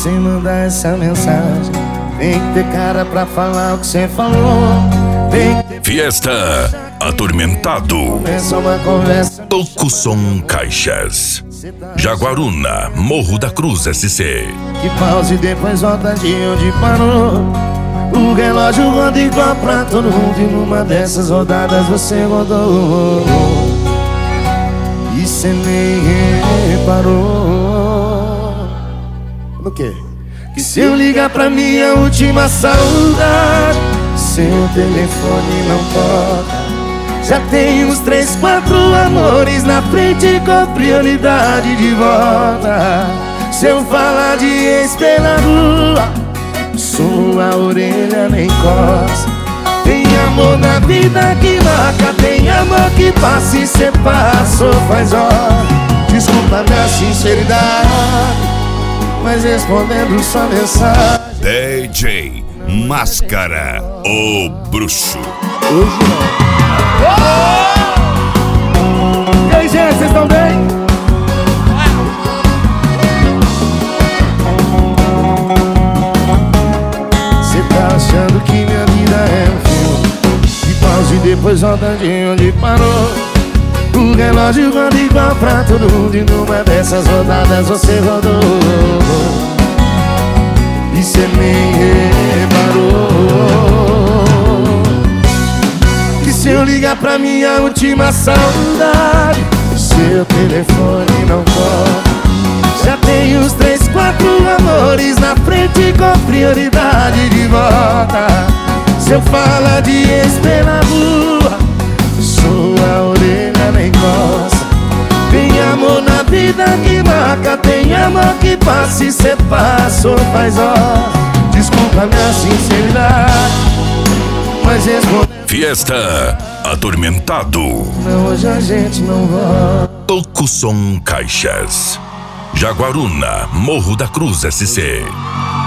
você mandar essa mensagem. Tem que ter cara pra falar o que você falou. Tem que ter Fiesta Atormentado. começa uma conversa. Tocusom Caixas. Jaguaruna, Morro da Cruz SC. Que pause e depois volta de onde parou. O relógio roda igual pra todo mundo, e numa dessas rodadas você rodou. E cê nem reparou. No quê? Que se eu ligar pra minha última saudade, seu telefone não toca. Já tem uns 3, 4 amores na frente com prioridade de volta. Se eu falar de ex pela rua, sua orelha nem coça. Tem amor na vida que marca, tem amor que passa e cê passou faz hora. Desculpa minha sinceridade, mas respondendo sua mensagem. DJ Máscara, o bruxo. Hoje não. E aí, gente, vocês estão bem? Cê tá achando que minha vida é um filme? De pausa e depois volta de onde parou. O relógio roda igual pra todo mundo, e numa dessas rodadas você rodou. E cê nem reparou. Que se eu ligar pra minha última saudade, seu telefone não toca. Já tem uns 3, 4 amores na frente com prioridade de volta. Se eu falar de ex pela rua, sua orelha nem coça. Tem amor na vida que marca, tem amor que passa e cê passou faz hora. Desculpa minha sinceridade, mas responde. Fiesta Atormentado. Não, hoje a gente não volta. Tocusom Caixas. Jaguaruna, Morro da Cruz SC.